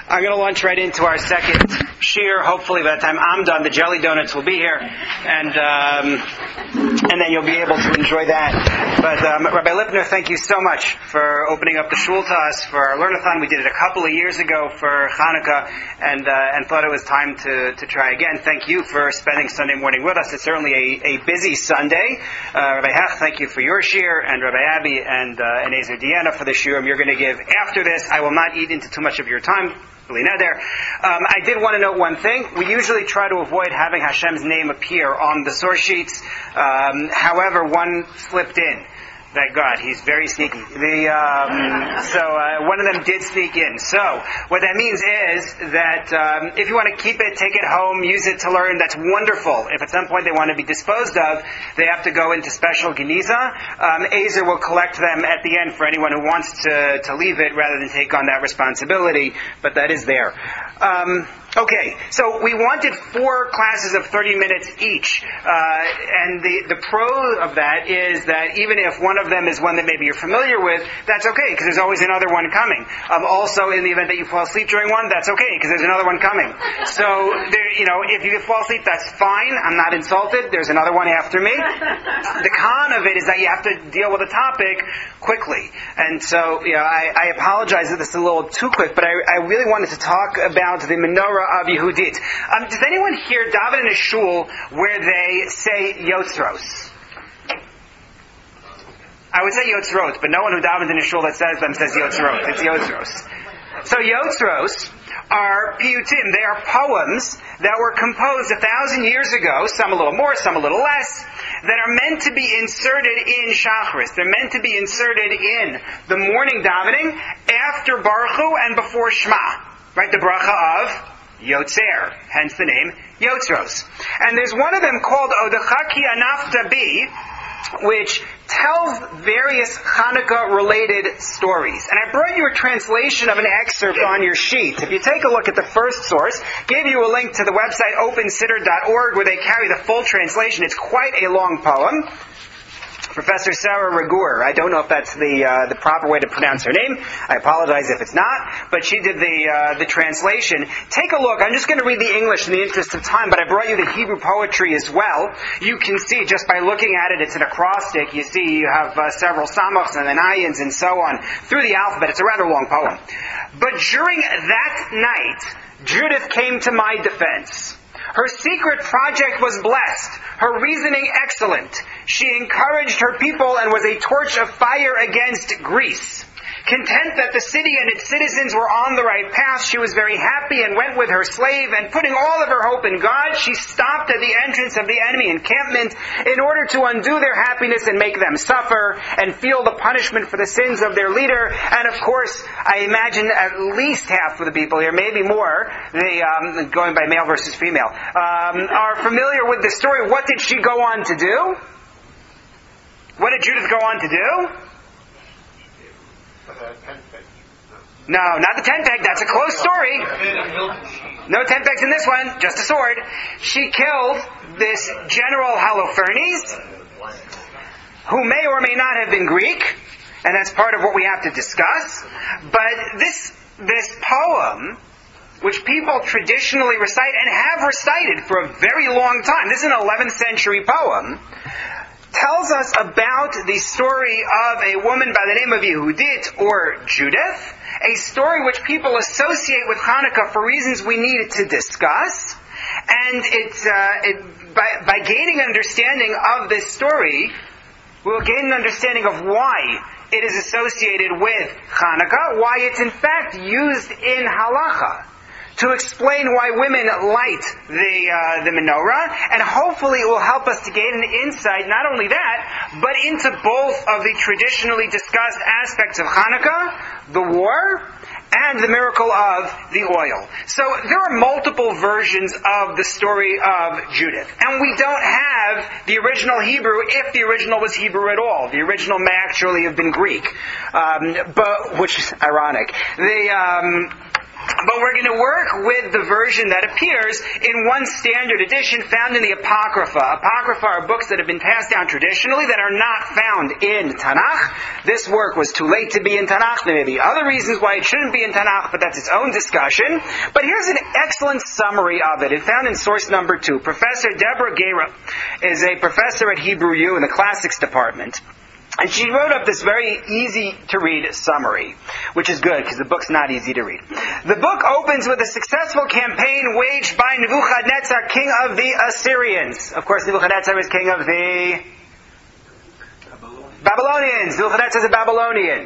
I'm going to launch right into our second shiur. Hopefully by the time I'm done, the jelly donuts will be here, and then you'll be able to enjoy that. But Rabbi Lipner, thank you so much for opening up the shul to us for our Learn-a-thon. We did it a couple of years ago for Hanukkah, and thought it was time to try again. Thank you for spending Sunday morning with us. It's certainly a busy Sunday. Rabbi Hech, thank you for your shiur, and Rabbi Abby and Ezer Deanna for the shiur you're going to give after this. I will not eat into too much of your time. I did want to note one thing. We usually try to avoid having Hashem's name appear on the source sheets. However, one slipped in. Thank God, he's very sneaky. So one of them did sneak in. So what that means is that if you want to keep it, take it home, use it to learn, that's wonderful. If at some point they want to be disposed of, they have to go into special geniza. Ezer will collect them at the end for anyone who wants to leave it rather than take on that responsibility, but that is there. Okay, so we wanted 4 classes of 30 minutes each, and the pro of that is that even if one of them is one that maybe you're familiar with, that's okay, because there's always another one coming. Also, in the event that you fall asleep during one, that's okay, because there's another one coming. So, if you fall asleep, that's fine. I'm not insulted. There's another one after me. The con of it is that you have to deal with a topic quickly. And so, I apologize that this is a little too quick, but I really wanted to talk about the menorah of Yehudit. Does anyone here daven in a shul where they say Yotzros? I would say Yotzrot, but no one who davens in a shul that says them says Yotzrot. It's Yotzros. So Yotzros are piyutim. They are poems that were composed 1,000 years ago, some a little more, some a little less, that are meant to be inserted in Shachris. They're meant to be inserted in the morning davening after Baruch Hu and before Shema. Right, the bracha of Yotzer, hence the name Yotzros. And there's one of them called Odechaki Anafta Bi, which tells various Hanukkah-related stories. And I brought you a translation of an excerpt on your sheet. If you take a look at the first source, gave you a link to the website opensiddur.org where they carry the full translation. It's quite a long poem. Professor Sarah Ragur. I don't know if that's the proper way to pronounce her name. I apologize if it's not. But she did the translation. Take a look. I'm just going to read the English in the interest of time, but I brought you the Hebrew poetry as well. You can see just by looking at it, it's an acrostic. You see you have several samachs and then ayins and so on through the alphabet. It's a rather long poem. But during that night, Judith came to my defense. Her secret project was blessed, her reasoning excellent. She encouraged her people and was a torch of fire against Greece. Content that the city and its citizens were on the right path, she was very happy and went with her slave, and putting all of her hope in God, she stopped at the entrance of the enemy encampment in order to undo their happiness and make them suffer and feel the punishment for the sins of their leader. And of course, I imagine at least half of the people here, maybe more, going by male versus female, are familiar with the story. What did she go on to do? What did Judith go on to do? No, not the 10 peg. That's a close story. No 10 pegs in this one. Just a sword. She killed this General Holofernes, who may or may not have been Greek, and that's part of what we have to discuss. But this poem, which people traditionally recite and have recited for a very long time, this is an 11th century poem, tells us about the story of a woman by the name of Yehudit, or Judith, a story which people associate with Hanukkah for reasons we need to discuss. And by gaining an understanding of this story, we'll gain an understanding of why it is associated with Hanukkah, why it's in fact used in halacha, to explain why women light the menorah, and hopefully it will help us to gain an insight, not only that, but into both of the traditionally discussed aspects of Hanukkah, the war, and the miracle of the oil. So there are multiple versions of the story of Judith. And we don't have the original Hebrew, if the original was Hebrew at all. The original may actually have been Greek, but which is ironic. But we're going to work with the version that appears in one standard edition found in the Apocrypha. Apocrypha are books that have been passed down traditionally that are not found in Tanakh. This work was too late to be in Tanakh. There may be other reasons why it shouldn't be in Tanakh, but that's its own discussion. But here's an excellent summary of it. It's found in source number 2. Professor Deborah Gera is a professor at Hebrew U in the classics department. And she wrote up this very easy-to-read summary, which is good, because the book's not easy to read. The book opens with a successful campaign waged by Nebuchadnezzar, king of the Assyrians. Of course, Nebuchadnezzar is king of the Babylonians. Nebuchadnezzar is a Babylonian.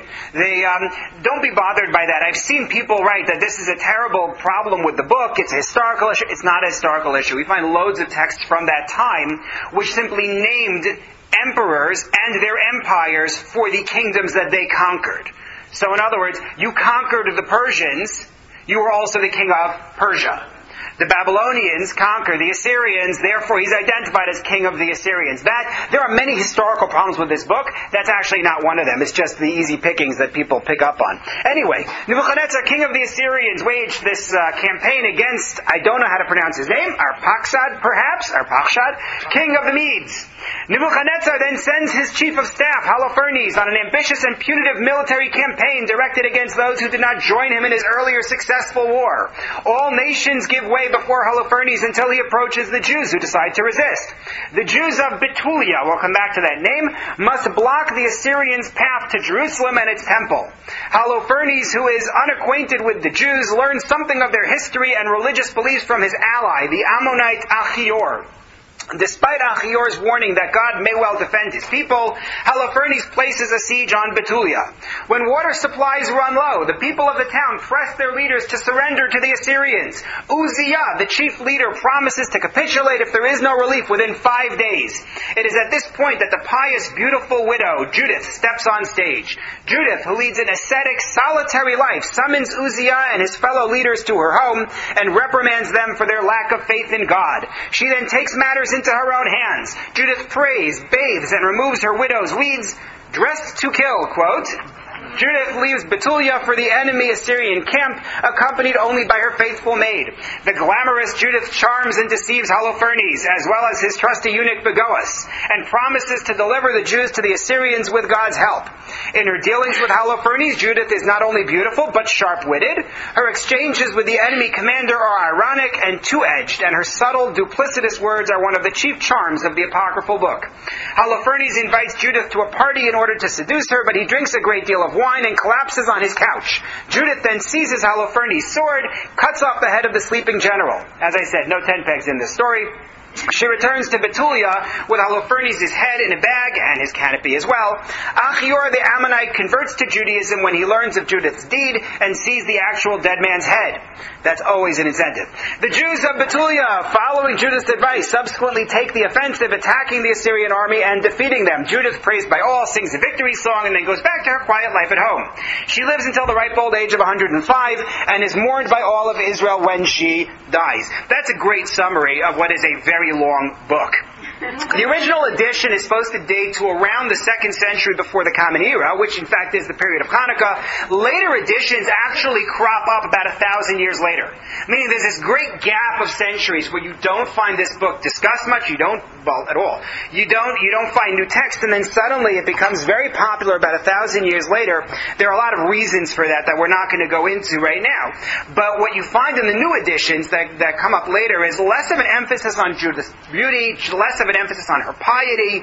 Don't be bothered by that. I've seen people write that this is a terrible problem with the book. It's a historical issue. It's not a historical issue. We find loads of texts from that time which simply named emperors and their empires for the kingdoms that they conquered. So in other words, you conquered the Persians, you were also the king of Persia. The Babylonians conquer the Assyrians, therefore he's identified as king of the Assyrians. There are many historical problems with this book. That's actually not one of them. It's just the easy pickings that people pick up on. Anyway, Nebuchadnezzar, king of the Assyrians, waged this campaign against, I don't know how to pronounce his name, Arpachshad, perhaps? Arpachshad, king of the Medes. Nebuchadnezzar then sends his chief of staff, Holofernes, on an ambitious and punitive military campaign directed against those who did not join him in his earlier successful war. All nations give way before Holofernes until he approaches the Jews, who decide to resist. The Jews of Betulia, we'll come back to that name, must block the Assyrians' path to Jerusalem and its temple. Holofernes, who is unacquainted with the Jews, learns something of their history and religious beliefs from his ally, the Ammonite Achior. Despite Achior's warning that God may well defend his people, Holofernes places a siege on Betulia. When water supplies run low, the people of the town press their leaders to surrender to the Assyrians. Uzziah, the chief leader, promises to capitulate if there is no relief within 5 days. It is at this point that the pious, beautiful widow, Judith, steps on stage. Judith, who leads an ascetic, solitary life, summons Uzziah and his fellow leaders to her home and reprimands them for their lack of faith in God. She then takes matters into her own hands. Judith prays, bathes, and removes her widow's weeds, dressed to kill, quote. Judith leaves Betulia for the enemy Assyrian camp, accompanied only by her faithful maid. The glamorous Judith charms and deceives Holofernes, as well as his trusty eunuch Bagoas, and promises to deliver the Jews to the Assyrians with God's help. In her dealings with Holofernes, Judith is not only beautiful, but sharp-witted. Her exchanges with the enemy commander are ironic and two-edged, and her subtle, duplicitous words are one of the chief charms of the apocryphal book. Holofernes invites Judith to a party in order to seduce her, but he drinks a great deal of wine and collapses on his couch. Judith then seizes Holofernes' sword, cuts off the head of the sleeping general. As I said, no 10 pegs in this story. She returns to Betulia with Holofernes' head in a bag and his canopy as well. Achior the Ammonite converts to Judaism when he learns of Judith's deed and sees the actual dead man's head. That's always an incentive. The Jews of Betulia, following Judith's advice, subsequently take the offensive, attacking the Assyrian army and defeating them. Judith, praised by all, sings a victory song and then goes back to her quiet life at home. She lives until the ripe old age of 105 and is mourned by all of Israel when she dies. That's a great summary of what is a very long book. The original edition is supposed to date to around the 2nd century before the Common Era, which in fact is the period of Hanukkah. Later editions actually crop up about 1,000 years later. Meaning there's this great gap of centuries where you don't find this book discussed much, at all. You don't find new text, and then suddenly it becomes very popular about 1,000 years later. There are a lot of reasons for that we're not going to go into right now. But what you find in the new editions that come up later is less of an emphasis on Judith's beauty, less of an emphasis on her piety.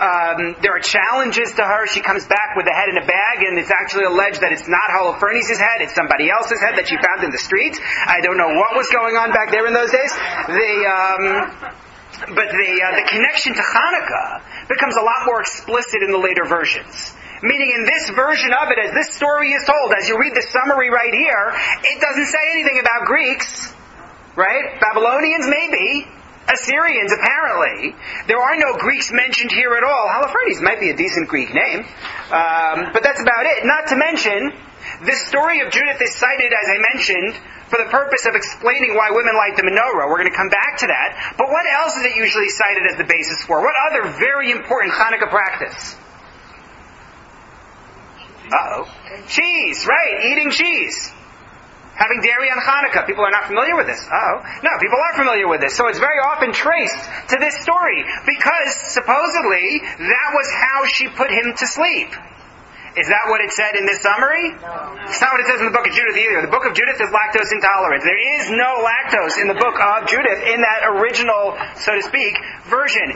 There are challenges to her. She comes back with the head in a bag, and it's actually alleged that it's not Holofernes' head, it's somebody else's head that she found in the street. I don't know what was going on back there in those days. But the connection to Hanukkah becomes a lot more explicit in the later versions. Meaning in this version of it, as this story is told, as you read the summary right here, it doesn't say anything about Greeks, right? Babylonians maybe, Assyrians apparently. There are no Greeks mentioned here at all. Holofernes might be a decent Greek name, but that's about it. Not to mention, this story of Judith is cited, as I mentioned, for the purpose of explaining why women light the menorah. We're going to come back to that. But what else is it usually cited as the basis for? What other very important Hanukkah practice? Cheese, right, eating cheese. having dairy on Hanukkah. People are not familiar with this. No, people are familiar with this. So it's very often traced to this story because supposedly that was how she put him to sleep. Is that what it said in this summary? No. It's not what it says in the book of Judith either. The book of Judith is lactose intolerant. There is no lactose in the book of Judith in that original, so to speak, version.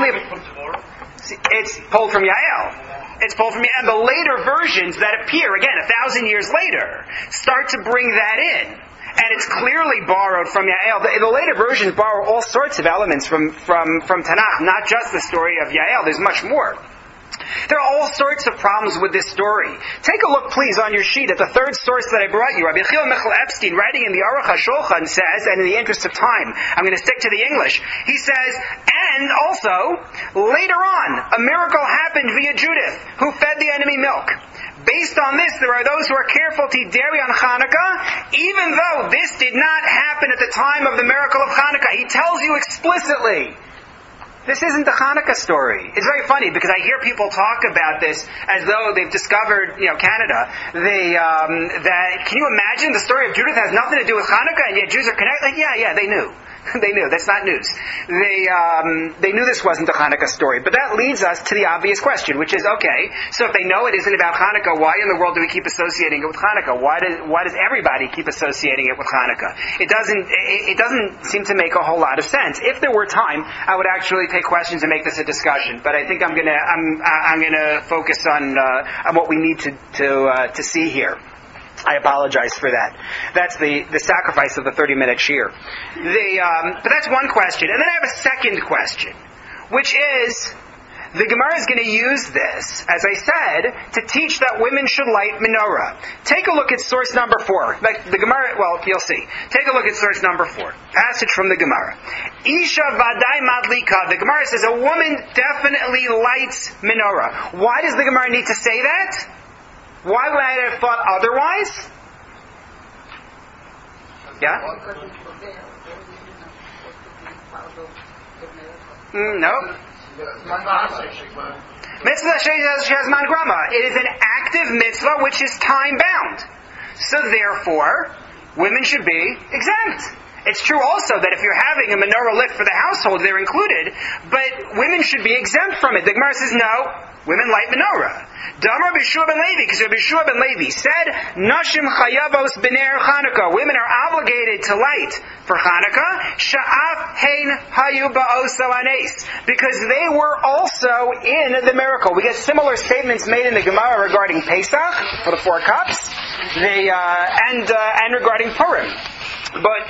It's pulled from Yael. It's pulled from Yael. And the later versions that appear, again, 1,000 years later, start to bring that in. And it's clearly borrowed from Yael. The later versions borrow all sorts of elements from Tanakh, not just the story of Yael. There's much more. There are all sorts of problems with this story. Take a look, please, on your sheet at the third source that I brought you. Rabbi Yechiel Michal Epstein, writing in the Aruch HaShulchan, says, and in the interest of time, I'm going to stick to the English. He says, and also, later on, a miracle happened via Judith, who fed the enemy milk. Based on this, there are those who are careful to eat dairy on Hanukkah, even though this did not happen at the time of the miracle of Hanukkah. He tells you explicitly. This isn't the Hanukkah story. It's very funny because I hear people talk about this as though they've discovered, Canada. Can you imagine the story of Judith has nothing to do with Hanukkah and yet Jews are connected? Yeah, they knew. They knew. That's not news. They knew this wasn't the Hanukkah story. But that leads us to the obvious question, which is, okay, so if they know it isn't about Hanukkah, why in the world do we keep associating it with Hanukkah? Why does everybody keep associating it with Hanukkah? It doesn't seem to make a whole lot of sense. If there were time, I would actually take questions and make this a discussion. But I think I'm gonna focus on what we need to see here. I apologize for that. That's the sacrifice of the 30-minute shiur. But that's one question. And then I have a second question, which is, the Gemara is going to use this, as I said, to teach that women should light menorah. Take a look at source number 4. The Gemara, you'll see. Take a look at source number 4. Passage from the Gemara. Isha vadai madlika. The Gemara says a woman definitely lights menorah. Why does the Gemara need to say that? Why would I have thought otherwise? Yeah? No. Mitzvah shehazman grama. It is an active mitzvah which is time bound. So therefore, women should be exempt. It's true also that if you're having a menorah lit for the household, they're included, but women should be exempt from it. The Gemara says no, women light menorah. Damar B'Shua ben Levi, because B'Shua ben Levi said, Nashim chayavos b'ner Chanukah. Women are obligated to light for Chanukah. Sha'af hein hayu ba'oso anes, because they were also in the miracle. We get similar statements made in the Gemara regarding Pesach for the 4 cups, and regarding Purim. But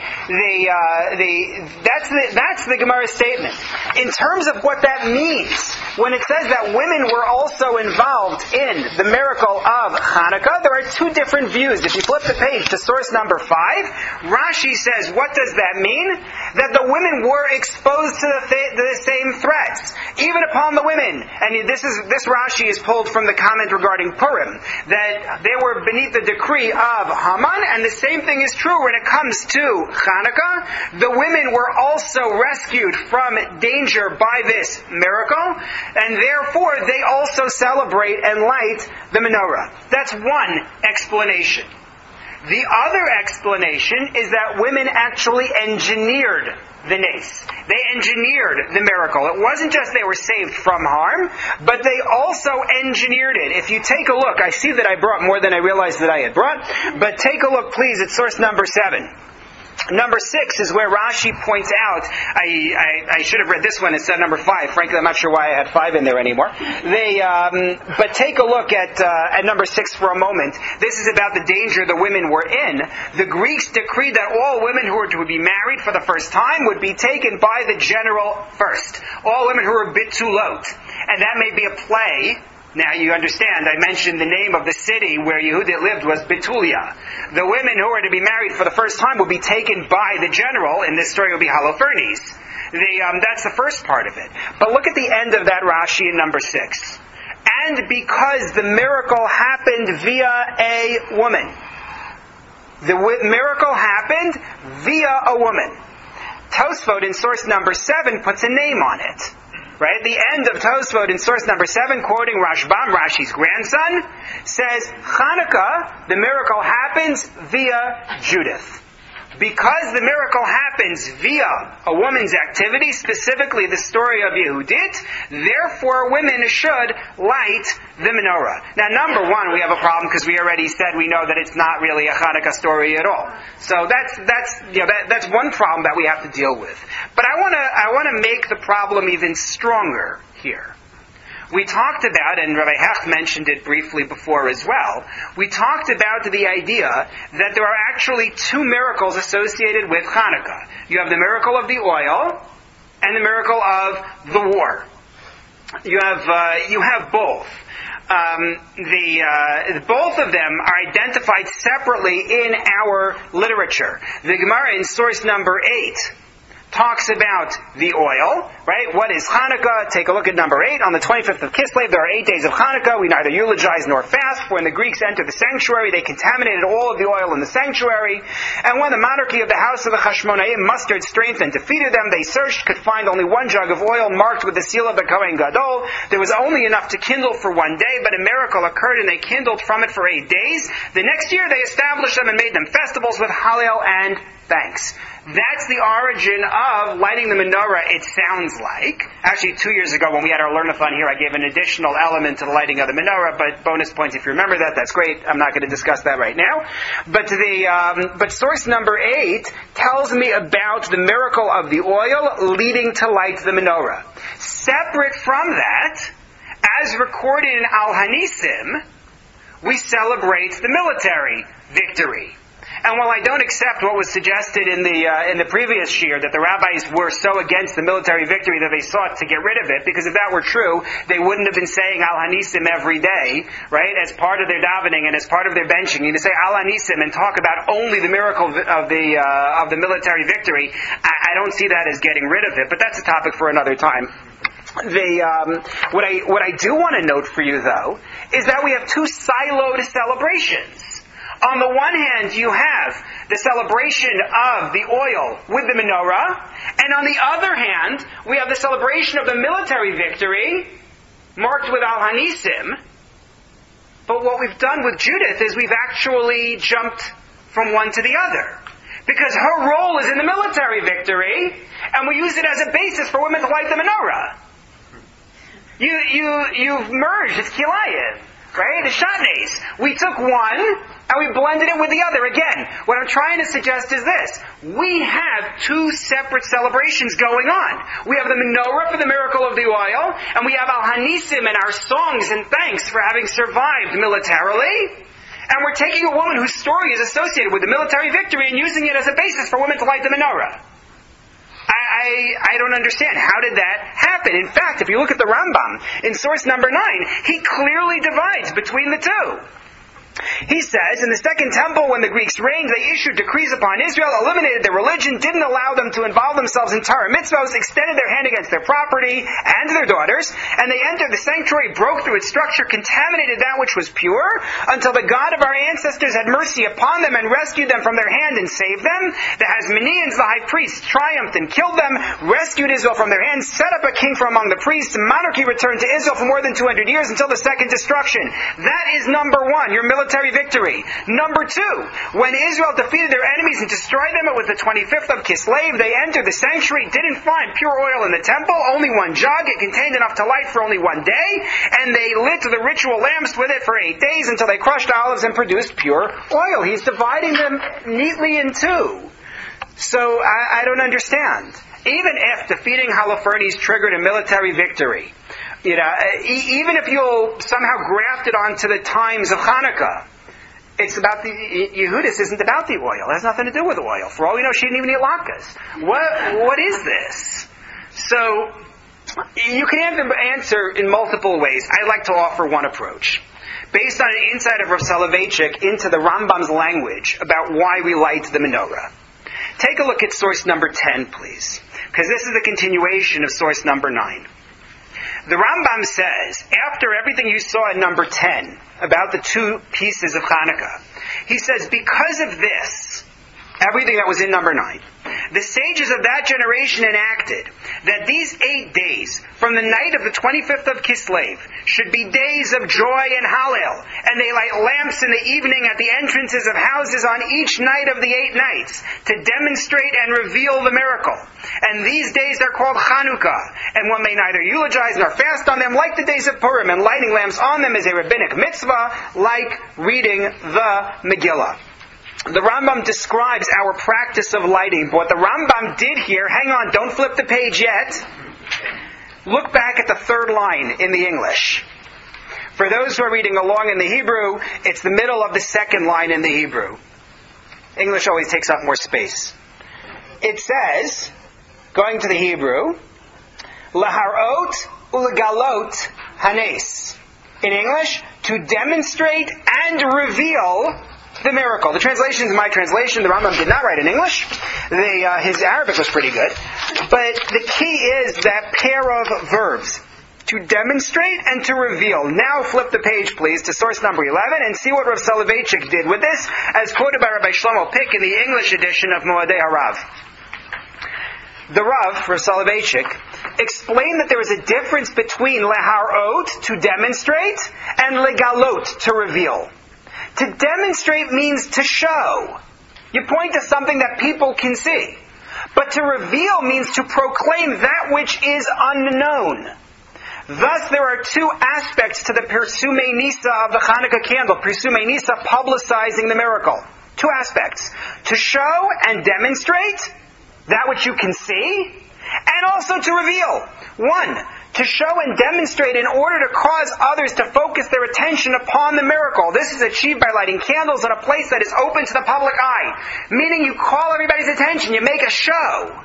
that's the Gemara statement. In terms of what that means, when it says that women were also involved in the miracle of Hanukkah, there are 2 different views. If you flip the page to source number 5, Rashi says, what does that mean? That the women were exposed to the same threats, even upon the women. And this Rashi is pulled from the comment regarding Purim, that they were beneath the decree of Haman, and the same thing is true when it comes to Hanukkah. The women were also rescued from danger by this miracle, and therefore they also celebrate and light the menorah. That's one explanation. The other explanation is that women actually engineered the nace. They engineered the miracle. It wasn't just they were saved from harm, but they also engineered it. If you take a look, I see that I brought more than I realized that I had brought, but take a look please at source number 7. Number 6 is where Rashi points out, I should have read this one instead of number 5. Frankly, I'm not sure why I had 5 in there anymore. But take a look at number 6 for a moment. This is about the danger the women were in. The Greeks decreed that all women who were to be married for the first time would be taken by the general first. All women who were bitulot. And that may be a play. Now you understand, I mentioned the name of the city where Yehudit lived was Betulia. The women who were to be married for the first time will be taken by the general. In this story, it will be Holofernes. That's the first part of it. But look at the end of that Rashi in number 6. And because the miracle happened via a woman. The miracle happened via a woman. Tosfot in source number 7 puts a name on it. right? The end of Tosfot in source number 7, quoting Rashbam, Rashi's grandson, says, Hanukkah, the miracle happens via Judith. Because the miracle happens via a woman's activity, specifically the story of Yehudit, therefore women should light the menorah. Now, number one, we have a problem because we already said we know that it's not really a Hanukkah story at all. So that's one problem that we have to deal with. But I want to make the problem even stronger here. We talked about, and Rabbi Hecht mentioned it briefly before as well, we talked about the idea that there are actually two miracles associated with Hanukkah. You have the miracle of the oil and the miracle of the war. You have both. Both of them are identified separately in our literature. The Gemara in source number 8 talks about the oil, right? What is Hanukkah? Take a look at number 8. On the 25th of Kislev, there are 8 days of Hanukkah. We neither eulogize nor fast. For when the Greeks entered the sanctuary, they contaminated all of the oil in the sanctuary. And when the monarchy of the house of the Hashmonaim mustered strength and defeated them, they searched, could find only one jug of oil marked with the seal of the Kohen Gadol. There was only enough to kindle for one day, but a miracle occurred and they kindled from it for 8 days. The next year they established them and made them festivals with Hallel and thanks. That's the origin of lighting the menorah, it sounds like. Actually, 2 years ago when we had our Learn-a-thon here, I gave an additional element to the lighting of the menorah, but bonus points if you remember that, that's great. I'm not going to discuss that right now. But source number 8 tells me about the miracle of the oil leading to light the menorah. Separate from that, as recorded in Al-Hanisim, we celebrate the military victory. And while I don't accept what was suggested in the previous shiur, that the rabbis were so against the military victory that they sought to get rid of it, because if that were true, they wouldn't have been saying Al-Hanisim every day, right, as part of their davening and as part of their benching. You need to say Al-Hanisim and talk about only the miracle of the military victory. I don't see that as getting rid of it, but that's a topic for another time. What I do want to note for you, though, is that we have two siloed celebrations. On the one hand, you have the celebration of the oil with the menorah, and on the other hand, we have the celebration of the military victory, marked with Al-Hanisim. But what we've done with Judith is we've actually jumped from one to the other. Because her role is in the military victory, and we use it as a basis for women to light the menorah. You've merged, it's Kilayev. Right? The Shatnez. We took one and we blended it with the other. Again, what I'm trying to suggest is this. We have two separate celebrations going on. We have the menorah for the miracle of the oil, and we have Al-Hanisim and our songs and thanks for having survived militarily. And we're taking a woman whose story is associated with the military victory and using it as a basis for women to light the menorah. I don't understand. How did that happen? In fact, if you look at the Rambam, in source number 9, he clearly divides between the two. He says, in the Second Temple, when the Greeks reigned, they issued decrees upon Israel, eliminated their religion, didn't allow them to involve themselves in Torah mitzvahs, extended their hand against their property and their daughters, and they entered the sanctuary, broke through its structure, contaminated that which was pure, until the God of our ancestors had mercy upon them and rescued them from their hand and saved them. The Hasmoneans, the high priests, triumphed and killed them, rescued Israel from their hands, set up a king from among the priests, monarchy returned to Israel for more than 200 years until the second destruction. That is number one, your military victory. Number 2, when Israel defeated their enemies and destroyed them, it was the 25th of Kislev. They entered the sanctuary, didn't find pure oil in the temple, only one jug. It contained enough to light for only one day, and they lit the ritual lamps with it for 8 days until they crushed olives and produced pure oil. He's dividing them neatly in two. So I don't understand. Even if defeating Holofernes triggered a military victory, even if you'll somehow graft it onto the times of Hanukkah, it's about the Yehudis isn't about the oil. It has nothing to do with oil. For all we know, she didn't even eat latkes. What is this? So you can answer in multiple ways. I'd like to offer one approach, based on an insight of Rav Soloveitchik into the Rambam's language about why we light the menorah. Take a look at source number 10, please, because this is the continuation of source number 9. The Rambam says, after everything you saw in number 10, about the two pieces of Hanukkah, he says, because of this, everything that was in number 9, the sages of that generation enacted that these 8 days, from the night of the 25th of Kislev, should be days of joy and Hallel, and they light lamps in the evening at the entrances of houses on each night of the 8 nights, to demonstrate and reveal the miracle. And these days are called Chanukah, and one may neither eulogize nor fast on them like the days of Purim, and lighting lamps on them is a rabbinic mitzvah, like reading the Megillah. The Rambam describes our practice of lighting, but what the Rambam did here, hang on, don't flip the page yet. Look back at the 3rd line in the English. For those who are reading along in the Hebrew, it's the middle of the 2nd line in the Hebrew. English always takes up more space. It says, going to the Hebrew, Laharot ulegalot hanes. In English, to demonstrate and reveal the miracle. The translation is my translation. The Rambam did not write in English. His Arabic was pretty good. But the key is that pair of verbs. To demonstrate and to reveal. Now flip the page, please, to source number 11 and see what Rav Soloveitchik did with this, as quoted by Rabbi Shlomo Pick in the English edition of Moadei Harav. The Rav, Rav Soloveitchik, explained that there is a difference between leharot, to demonstrate, and legalot, to reveal. To demonstrate means to show. You point to something that people can see. But to reveal means to proclaim that which is unknown. Thus, there are 2 aspects to the Pirsumei Nisa of the Hanukkah candle. Pirsumei Nisa, publicizing the miracle. 2 aspects. To show and demonstrate that which you can see, and also to reveal. 1. To show and demonstrate in order to cause others to focus their attention upon the miracle. This is achieved by lighting candles in a place that is open to the public eye. Meaning you call everybody's attention, you make a show.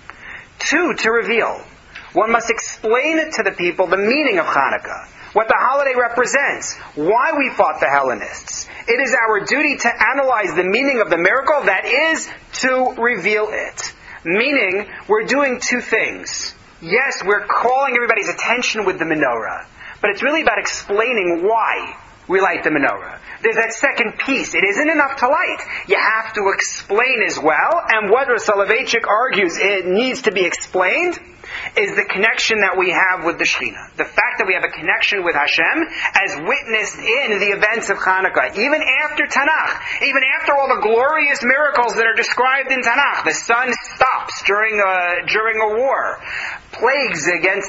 2. To reveal. One must explain to the people the meaning of Hanukkah, what the holiday represents, why we fought the Hellenists. It is our duty to analyze the meaning of the miracle, that is, to reveal it. Meaning, we're doing 2 things. Yes, we're calling everybody's attention with the menorah, but it's really about explaining why we light the menorah. There's that second piece. It isn't enough to light. You have to explain as well, and what Rav Soloveitchik argues it needs to be explained is the connection that we have with the Shekhinah. The fact that we have a connection with Hashem as witnessed in the events of Hanukkah. Even after Tanakh, even after all the glorious miracles that are described in Tanakh, the sun stops during a war, plagues against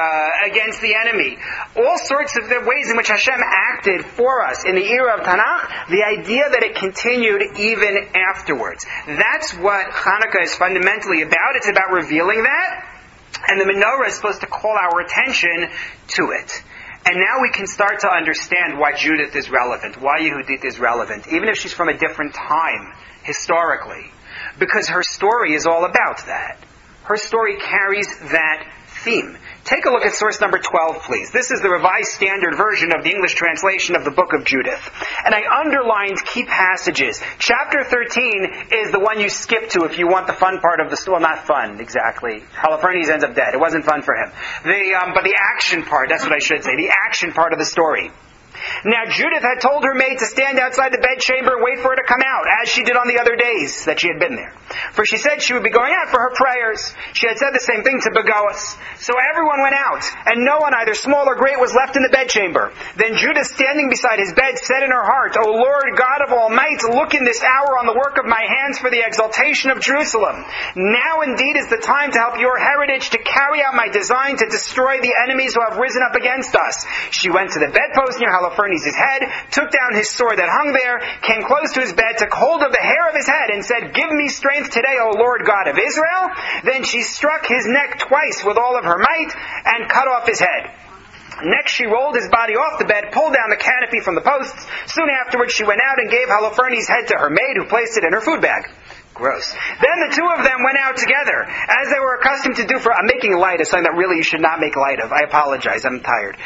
the enemy, all sorts of the ways in which Hashem acted for us in the era of Tanakh, the idea that it continued even afterwards. That's what Hanukkah is fundamentally about. It's about revealing that. And the menorah is supposed to call our attention to it. And now we can start to understand why Judith is relevant, why Yehudit is relevant, even if she's from a different time, historically. Because her story is all about that. Her story carries that theme. Take a look at source number 12, please. This is the Revised Standard Version of the English translation of the book of Judith. And I underlined key passages. Chapter 13 is the one you skip to if you want the fun part of the story. Well, not fun, exactly. Holofernes ends up dead. It wasn't fun for him. But the action part, that's what I should say. The action part of the story. Now Judith had told her maid to stand outside the bedchamber and wait for her to come out, as she did on the other days that she had been there. For she said she would be going out for her prayers. She had said the same thing to Bagoas. So everyone went out, and no one, either small or great, was left in the bedchamber. Then Judith, standing beside his bed, said in her heart, O Lord God of all might, look in this hour on the work of my hands for the exaltation of Jerusalem. Now indeed is the time to help your heritage to carry out my design to destroy the enemies who have risen up against us. She went to the bedpost near Holofernes' head, took down his sword that hung there, came close to his bed, took hold of the hair of his head, and said, Give me strength today, O Lord God of Israel. Then she struck his neck twice with all of her might, and cut off his head. Next she rolled his body off the bed, pulled down the canopy from the posts. Soon afterwards she went out and gave Holofernes' head to her maid, who placed it in her food bag. Gross. Then the 2 of them went out together, as they were accustomed to do for... I'm making light of something that really you should not make light of. I apologize, I'm tired.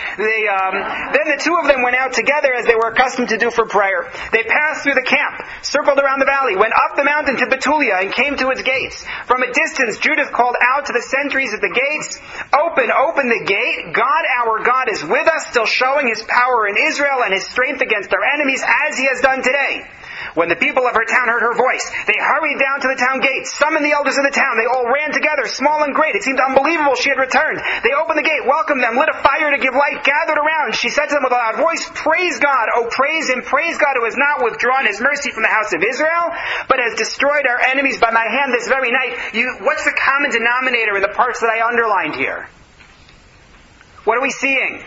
Then the 2 of them went out together, as they were accustomed to do for prayer. They passed through the camp, circled around the valley, went up the mountain to Betulia, and came to its gates. From a distance, Judith called out to the sentries at the gates, Open, open the gate. God, our God, is with us, still showing his power in Israel and his strength against our enemies, as he has done today. When the people of her town heard her voice, they hurried down to the town gates, summoned the elders of the town. They all ran together, small and great. It seemed unbelievable she had returned. They opened the gate, welcomed them, lit a fire to give light, gathered around. She said to them with a loud voice, "Praise God, oh praise Him, praise God who has not withdrawn His mercy from the house of Israel, but has destroyed our enemies by my hand this very night." What's the common denominator in the parts that I underlined here? What are we seeing?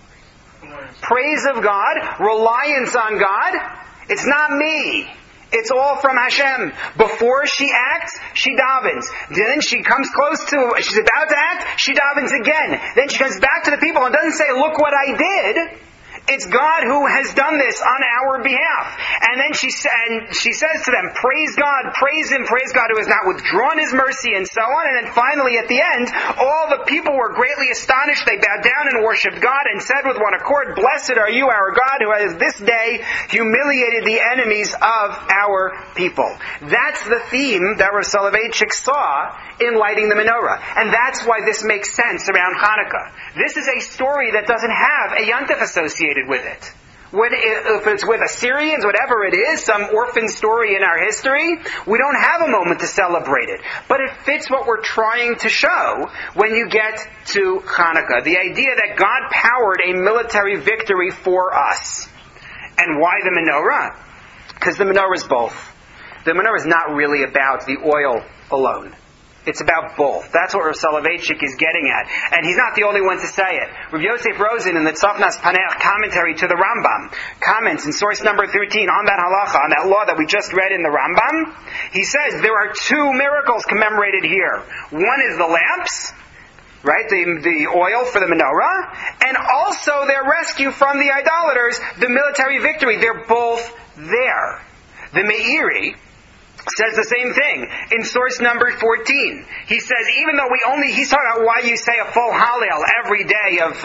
Praise of God, reliance on God. It's not me. It's all from Hashem. Before she acts, she davens. Then she comes close to, she's about to act, she davens again. Then she comes back to the people and doesn't say, "Look what I did." It's God who has done this on our behalf. And then she says to them, "Praise God, praise Him, praise God who has not withdrawn His mercy," and so on. And then finally at the end, all the people were greatly astonished. They bowed down and worshipped God and said with one accord, "Blessed are you, our God, who has this day humiliated the enemies of our people." That's the theme that Rav Soloveitchik saw in lighting the menorah. And that's why this makes sense around Hanukkah. This is a story that doesn't have a Yontif associated with it. If it's with Assyrians, whatever it is, some orphan story in our history, we don't have a moment to celebrate it. But it fits what we're trying to show when you get to Hanukkah. The idea that God powered a military victory for us. And why the menorah? Because the menorah is both. The menorah is not really about the oil alone. It's about both. That's what Rav Soloveitchik is getting at. And he's not the only one to say it. Rav Yosef Rosen in the Tzafnas Paneach commentary to the Rambam comments in source number 13 on that halacha, on that law that we just read in the Rambam. He says there are two miracles commemorated here. One is the lamps, right, the oil for the menorah, and also their rescue from the idolaters, the military victory. They're both there. The Meiri says the same thing in source number 14. He says, even though he's talking about why you say a full Hallel every day of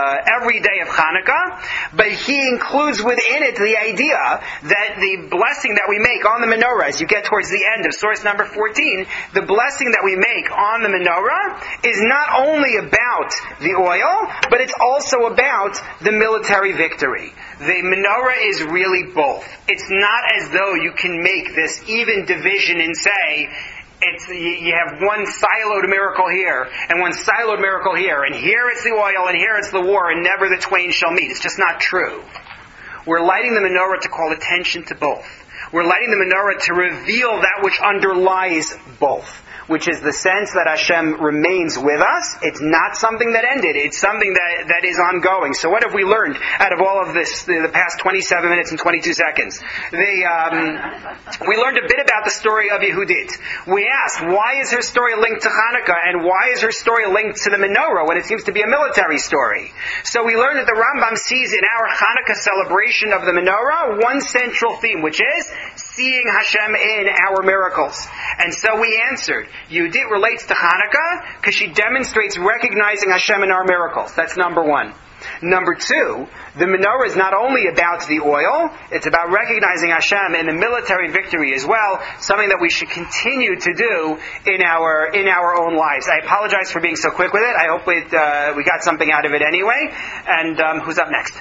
Hanukkah, but he includes within it the idea that the blessing that we make on the menorah, as you get towards the end of source number 14, the blessing that we make on the menorah is not only about the oil, but it's also about the military victory. The menorah is really both. It's not as though you can make this even division and say, you have one siloed miracle here, and one siloed miracle here, and here it's the oil, and here it's the war, and never the twain shall meet. It's just not true. We're lighting the menorah to call attention to both. We're lighting the menorah to reveal that which underlies both, which is the sense that Hashem remains with us. It's not something that ended. It's something that is ongoing. So what have we learned out of all of this, the past 27 minutes and 22 seconds? We learned a bit about the story of Yehudit. We asked, why is her story linked to Hanukkah, and why is her story linked to the menorah when it seems to be a military story? So we learned that the Rambam sees in our Hanukkah celebration of the menorah one central theme, which is seeing Hashem in our miracles. And so we answered, Yehudit relates to Hanukkah because she demonstrates recognizing Hashem in our miracles. That's number one. Number two, the menorah is not only about the oil, it's about recognizing Hashem in the military victory as well, something that we should continue to do in our own lives. I apologize for being so quick with it. I hope we got something out of it anyway. And who's up next?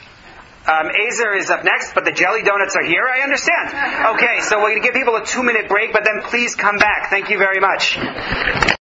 Azer is up next, but the jelly donuts are here, I understand. Okay, so we're going to give people a 2-minute break, but then please come back. Thank you very much.